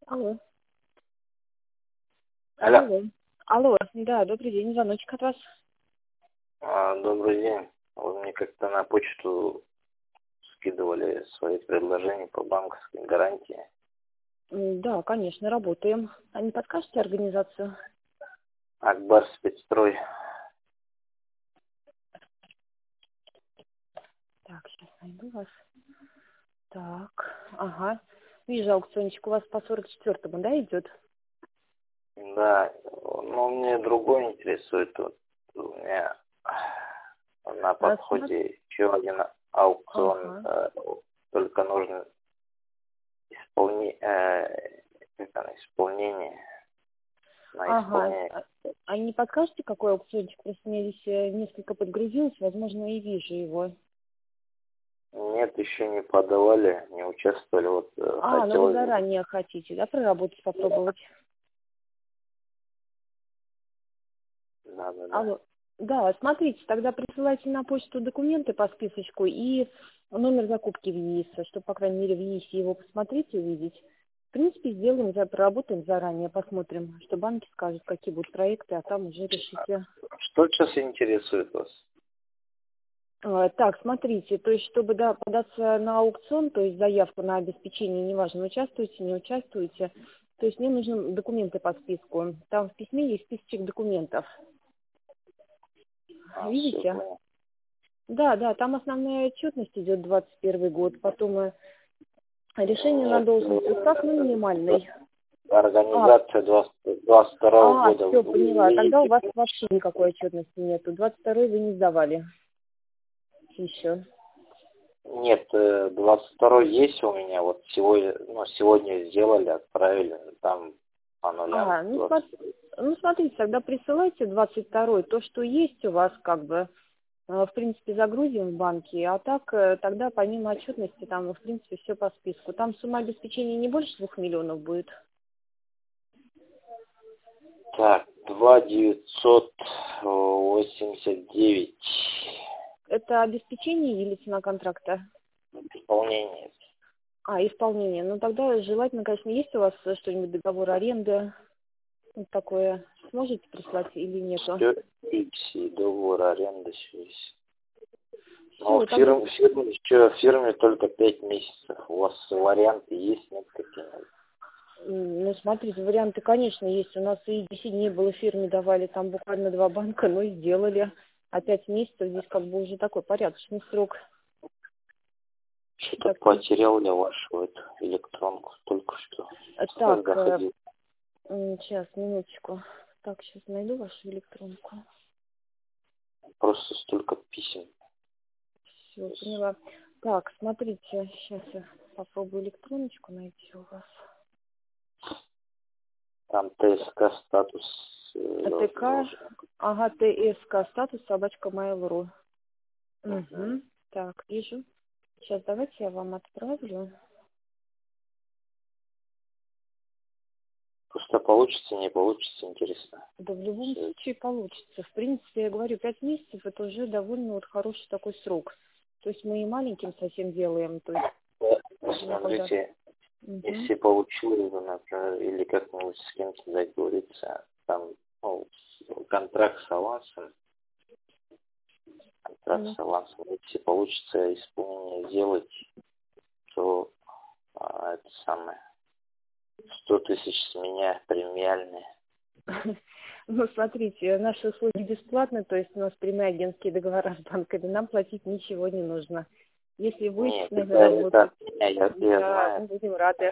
Алло. Алло. Алло. Алло. Да, добрый день. Звоночек от вас. Добрый день. Вы мне как-то на почту скидывали свои предложения по банковской гарантии. Да, конечно, работаем. А не подскажете организацию? Акбар спецстрой. Так, сейчас найду вас. Так, ага. Вижу, аукциончик у вас по 44-му, да, идет? Да, но мне другой интересует. Вот у меня на подходе еще один аукцион, Ага. только нужно исполнение. На Ага. исполнение. А не подскажете, какой аукциончик? Просто мне здесь несколько подгрузилось, возможно, и вижу его. Нет, еще не подавали, не участвовали. Вот Ну вы хотелось бы. заранее хотите, да, проработать, попробовать? Да. Алло. Да, смотрите, тогда присылайте на почту документы по списочку и номер закупки в ЕИС, чтобы, по крайней мере, в ЕИСе его посмотреть и увидеть. В принципе, сделаем, проработаем заранее, посмотрим, что банки скажут, какие будут проекты, а там уже решите. Что сейчас интересует вас? Так, смотрите, то есть, чтобы податься на аукцион, то есть заявку на обеспечение, неважно, участвуете, не участвуете, то есть мне нужны документы по списку. Там в письме есть списочек документов. Все Видите? понял. Да, там основная отчетность идет 21 год, потом решение на Нет, должность, устав, минимальный. организация 22 года. Все, поняла. Тогда у Видите? вас вообще никакой отчетности нету. 22 вы не сдавали еще. Нет, 22 есть у меня. Вот сегодня сделали, отправили. Там по нулям. Смотрите, тогда присылайте 22 то, что есть у вас, как бы, в принципе, загрузим в банке, а так, тогда помимо отчетности, там, в принципе, все по списку. Там сумма обеспечения не больше 2 миллионов будет. Так, 2989. Это обеспечение или цена контракта? Исполнение. Исполнение. Ну, тогда желательно, конечно, есть у вас что-нибудь, договор аренды, вот такое. Сможете прислать или нету? Все, договор аренды, все есть. Но Все, тогда... в фирме только 5 месяцев. У вас варианты есть, нет какие-нибудь? Ну, смотрите, варианты, конечно, есть. У нас и 10 дней было в фирме, давали там буквально 2 банка, но и сделали. А 5 месяцев здесь как бы уже такой порядочный срок. Что-то Так, потерял я вашу эту электронку только что. Заходил. сейчас, минуточку. Так, сейчас найду вашу электронку. Просто столько писем. Все, поняла. Так, смотрите, сейчас я попробую электроночку найти у вас. Там ТСК статус. ТСК статус собачка Mail.ru. Угу. Так, вижу. Сейчас давайте я вам отправлю. Просто получится, не получится, интересно. Да в любом случае получится. В принципе, я говорю, 5 месяцев это уже довольно вот хороший такой срок. То есть мы и маленьким совсем делаем. То есть, Смотрите, если получилось бы, например, или как-нибудь с кем-то договориться, там, контракт с авансом, если получится исполнение сделать, то это самое 100 тысяч с меня премиальные. Ну, смотрите, наши услуги бесплатны, то есть у нас прямые агентские договора с банками, нам платить ничего не нужно. Если будете с нами работать, я знаю. мы будем рады.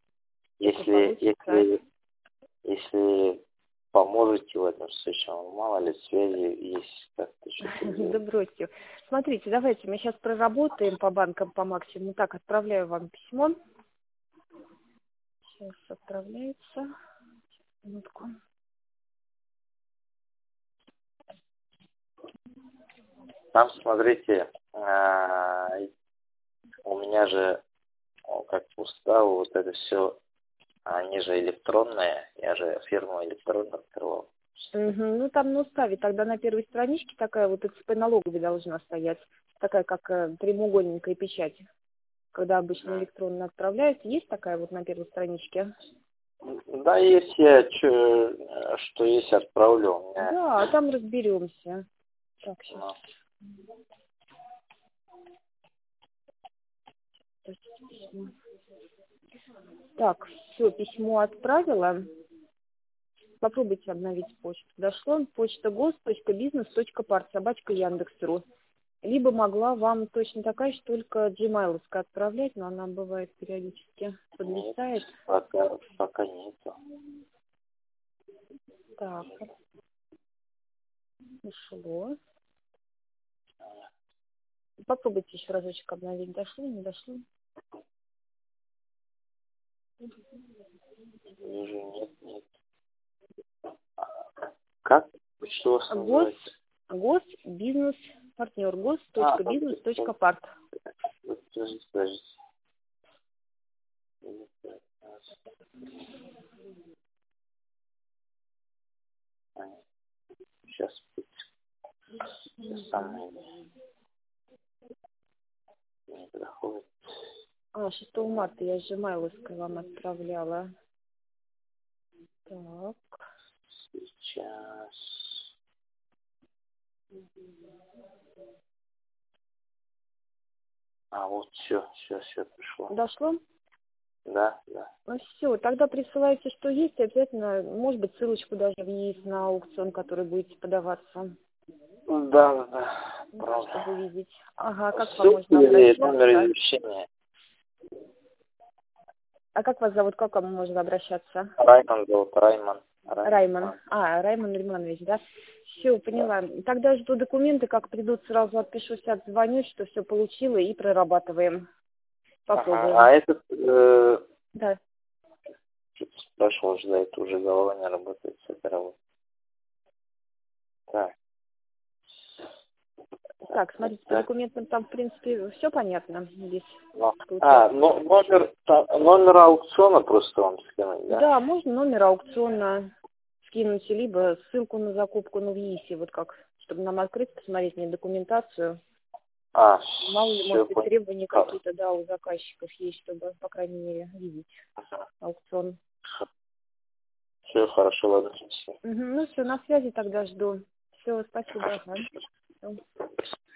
Если поможете в этом случае, мало ли связи есть как-то что-то. Да бросьте. Смотрите, давайте мы сейчас проработаем по банкам по максимуму. Так, отправляю вам письмо. Сейчас отправляется. Минутку. Там, смотрите, у меня же, как устав, вот это все, они же электронные, я же фирму электронную открывал. Ну, там на уставе, тогда на первой страничке такая вот ЭЦП налоговая должна стоять, такая как прямоугольненькая печать, когда обычно электронно отправляют. Есть такая вот на первой страничке? Да, если я что есть, отправлю. У меня... Да, там разберемся. Так, сейчас. Так, все, письмо отправила. Попробуйте обновить почту. Дошло почта gos.business.part@yandex.ru. Либо могла вам точно такая же, только gmail-овская отправлять, но она бывает периодически подлетает. Пока нету. Так, ушло. Попробуйте еще разочек обновить. Дошло, не дошло? Вижу, нет. Как? Что у вас называется? Госбизнес-партнер. gos.business.part. Подождите. Сейчас самое не проходит. 6 марта я Gmail-овской вам отправляла. Так. Сейчас. Вот все пришло. Дошло? Да. Ну все, тогда присылайте, что есть, обязательно, может быть, ссылочку даже есть на аукцион, который будете подаваться. Да. Правда. Чтобы видеть. Ага, как вам Ссылки можно обращаться? Номер извещения. А как вас зовут, как к вам можно обращаться? Раймон зовут, Раймон. Раймон Риманович, да? Все, поняла. Тогда жду документы, как придут, сразу отпишусь, отзвонюсь, что все получила и прорабатываем. Попробуем. А этот... Да. Спрашивал, ждать, уже голова не работает с этой работы. Так, смотрите, по документам там, в принципе, все понятно здесь. Номер аукциона просто вам скинуть, да? Да, можно номер аукциона скинуть, либо ссылку на закупку, в ЕИСе, вот как, чтобы нам открыть, посмотреть мне документацию. Мало ли, может быть, требования какие-то, да, у заказчиков есть, чтобы, по крайней мере, видеть аукцион. Все, хорошо, ладно. Ну все, на связи тогда жду. Все, спасибо. Ага.